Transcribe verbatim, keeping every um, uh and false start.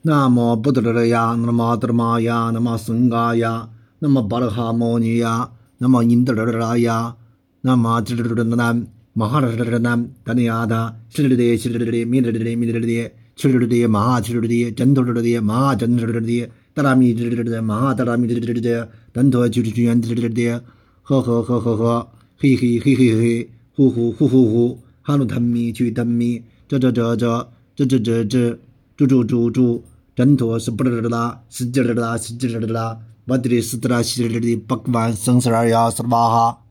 那么布德勒呀，那么德玛呀，那么僧嘎呀，那么巴勒哈摩尼呀，那么因德勒呀，那么这这这南马哈这这南达尼亚的，是的的，是的的，米的的，米的的，去的的，马去的的，真头的马真头的的，达拉米的的马达拉米的的的，真头就是居然的的的，呵呵呵呵呵，嘿嘿嘿嘿嘿，呼呼呼呼呼，哈鲁腾米去腾米，这这这这这这这这，猪猪猪猪。真头是不得的，是劲的啦，是劲的啦，我的是的啦，是的的，百万生死儿呀，是吧哈？